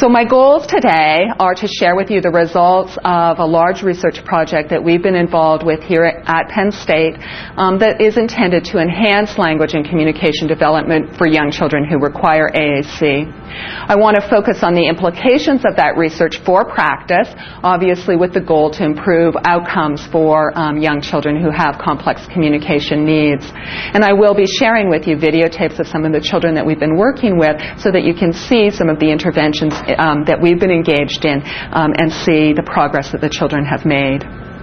So my goals today are to share with you the results of a large research project that we've been involved with here at Penn State that is intended to enhance language and communication development for young children who require AAC. I want to focus on the implications of that research for practice, obviously with the goal to improve outcomes for young children who have complex communication needs. And I will be sharing with you videotapes of some of the children that we've been working with so that you can see some of the interventions that we've been engaged in and see the progress that the children have made.